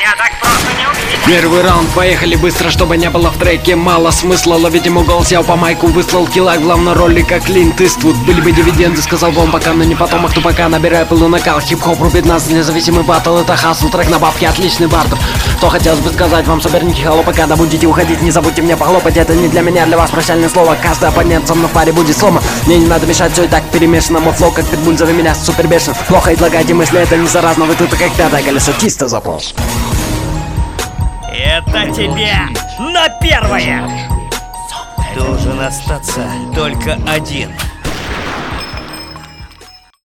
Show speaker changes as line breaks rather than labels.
тебя так просто не убить.
Первый раунд, поехали быстро, чтобы не было в треке мало смысла. Ловить ему голос, я по майку выслал килла в главной роли, как Клинт Иствуд. Были бы дивиденды, сказал бы он пока, но не потом, а кто пока. Набираю пылу накал, хип-хоп рубит нас, независимый батл. Это хасл, трек на бабки, отличный бартер. Что хотелось бы сказать вам, соперники, халло, пока да будете уходить, не забудьте мне похлопать. Это не для меня, для вас прощальное слово. Каждый оппонент со мной в паре будет слома. Мне не надо мешать, все и так перемешано. Мой флоу, как питбуль, зови меня супер бешен. Плохо излагайте мысли, это не заразно. Вы тут как пятое колесо, чисто запрос.
Это тебе на первое! Должен остаться только один.